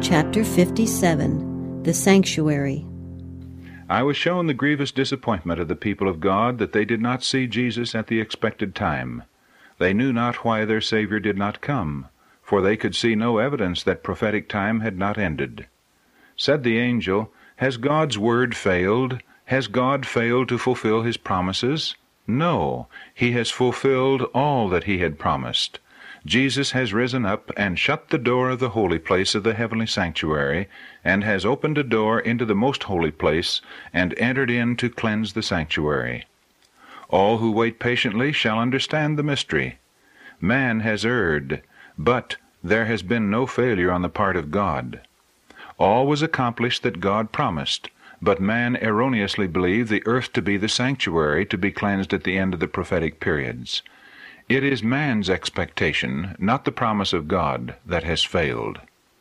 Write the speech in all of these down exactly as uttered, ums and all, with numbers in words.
Chapter fifty-seven, The Sanctuary. I was shown the grievous disappointment of the people of God that they did not see Jesus at the expected time. They knew not why their Savior did not come, for they could see no evidence that prophetic time had not ended. Said the angel, "Has God's word failed? Has God failed to fulfill his promises? No, he has fulfilled all that he had promised. Jesus has risen up and shut the door of the holy place of the heavenly sanctuary, and has opened a door into the most holy place, and entered in to cleanse the sanctuary. All who wait patiently shall understand the mystery. Man has erred, but there has been no failure on the part of God. All was accomplished that God promised, but man erroneously believed the earth to be the sanctuary to be cleansed at the end of the prophetic periods. It is man's expectation, not the promise of God, that has failed."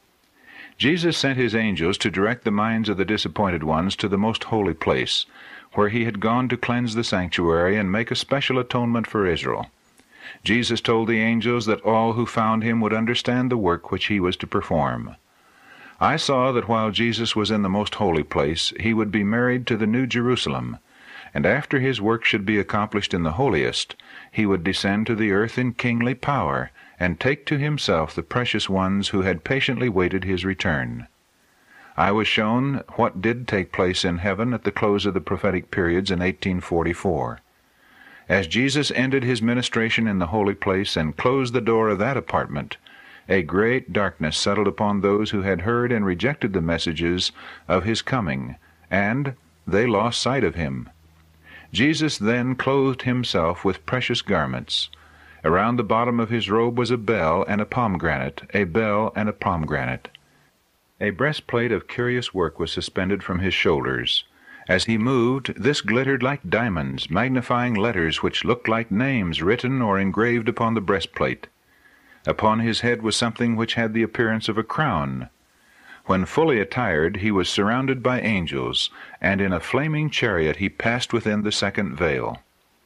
Jesus sent his angels to direct the minds of the disappointed ones to the most holy place, where he had gone to cleanse the sanctuary and make a special atonement for Israel. Jesus told the angels that all who found him would understand the work which he was to perform. I saw that while Jesus was in the most holy place, he would be married to the New Jerusalem, and after his work should be accomplished in the holiest, he would descend to the earth in kingly power, and take to himself the precious ones who had patiently waited his return. I was shown what did take place in heaven at the close of the prophetic periods in eighteen forty-four. As Jesus ended his ministration in the holy place and closed the door of that apartment, a great darkness settled upon those who had heard and rejected the messages of his coming, and they lost sight of him. Jesus then clothed himself with precious garments. Around the bottom of his robe was a bell and a pomegranate, a bell and a pomegranate. A breastplate of curious work was suspended from his shoulders. As he moved, this glittered like diamonds, magnifying letters which looked like names written or engraved upon the breastplate. Upon his head was something which had the appearance of a crown. When fully attired, he was surrounded by angels, and in a flaming chariot he passed within the second veil.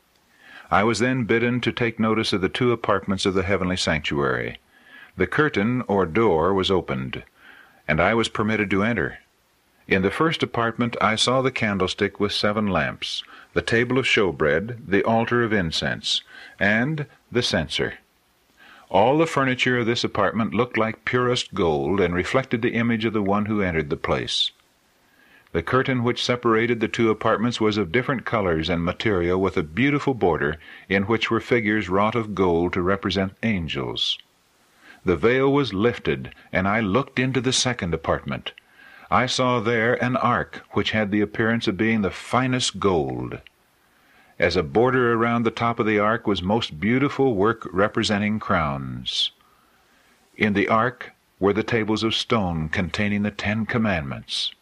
I was then bidden to take notice of the two apartments of the heavenly sanctuary. The curtain, or door, was opened, and I was permitted to enter. In the first apartment I saw the candlestick with seven lamps, the table of showbread, the altar of incense, and the censer. All the furniture of this apartment looked like purest gold, and reflected the image of the one who entered the place. The curtain which separated the two apartments was of different colors and material, with a beautiful border, in which were figures wrought of gold to represent angels. The veil was lifted, and I looked into the second apartment. I saw there an ark, which had the appearance of being the finest gold. As a border around the top of the ark was most beautiful work representing crowns. In the ark were the tables of stone containing the Ten Commandments.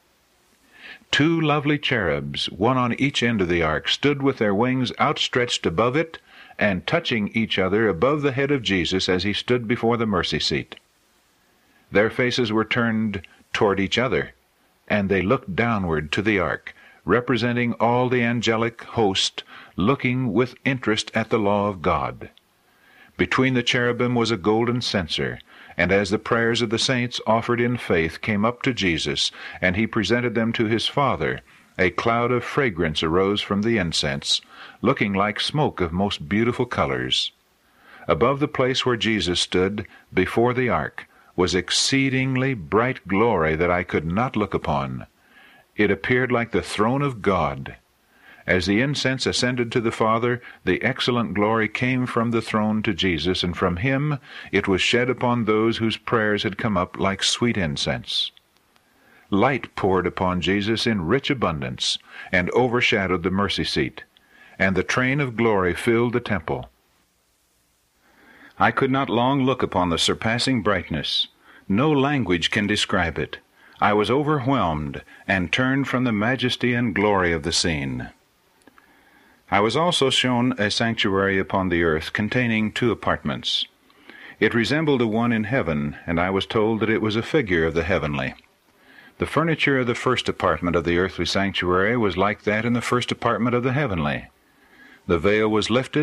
Two lovely cherubs, one on each end of the ark, stood with their wings outstretched above it, and touching each other above the head of Jesus as he stood before the mercy seat. Their faces were turned toward each other, and they looked downward to the ark, representing all the angelic host, looking with interest at the law of God. Between the cherubim was a golden censer, and as the prayers of the saints offered in faith came up to Jesus, and he presented them to his Father, a cloud of fragrance arose from the incense, looking like smoke of most beautiful colors. Above the place where Jesus stood, before the ark, was exceedingly bright glory that I could not look upon. It appeared like the throne of God. As the incense ascended to the Father, the excellent glory came from the throne to Jesus, and from him it was shed upon those whose prayers had come up like sweet incense. Light poured upon Jesus in rich abundance, and overshadowed the mercy seat, and the train of glory filled the temple. I could not long look upon the surpassing brightness. No language can describe it. I was overwhelmed, and turned from the majesty and glory of the scene. I was also shown a sanctuary upon the earth, containing two apartments. It resembled the one in heaven, and I was told that it was a figure of the heavenly. The furniture of the first apartment of the earthly sanctuary was like that in the first apartment of the heavenly. The veil was lifted,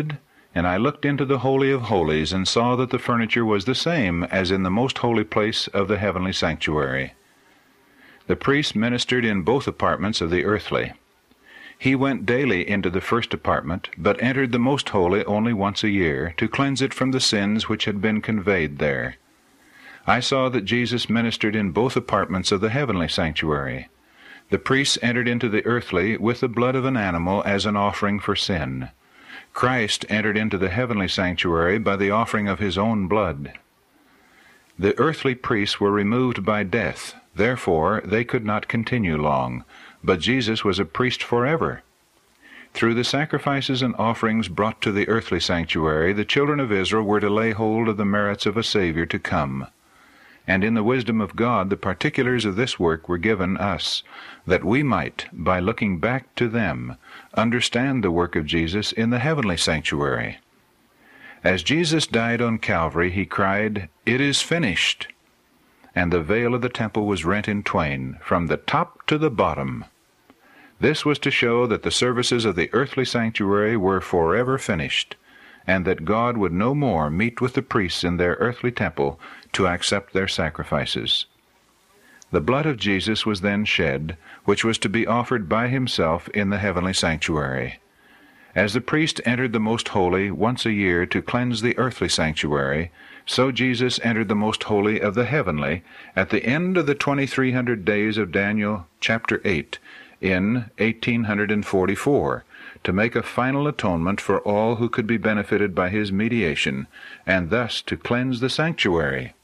And I looked into the Holy of Holies, and saw that the furniture was the same as in the most holy place of the heavenly sanctuary. The priest ministered in both apartments of the earthly. He went daily into the first apartment, but entered the most holy only once a year, to cleanse it from the sins which had been conveyed there. I saw that Jesus ministered in both apartments of the heavenly sanctuary. The priests entered into the earthly with the blood of an animal as an offering for sin. Christ entered into the heavenly sanctuary by the offering of his own blood. The earthly priests were removed by death, therefore they could not continue long, but Jesus was a priest forever. Through the sacrifices and offerings brought to the earthly sanctuary, the children of Israel were to lay hold of the merits of a Savior to come. And in the wisdom of God the particulars of this work were given us, that we might, by looking back to them, understand the work of Jesus in the heavenly sanctuary. As Jesus died on Calvary, he cried, "It is finished!" And the veil of the temple was rent in twain, from the top to the bottom. This was to show that the services of the earthly sanctuary were forever finished, and that God would no more meet with the priests in their earthly temple to accept their sacrifices. The blood of Jesus was then shed, which was to be offered by himself in the heavenly sanctuary. As the priest entered the most holy once a year to cleanse the earthly sanctuary, so Jesus entered the most holy of the heavenly at the end of the twenty-three hundred days of Daniel chapter eight in eighteen forty-four, to make a final atonement for all who could be benefited by his mediation, and thus to cleanse the sanctuary.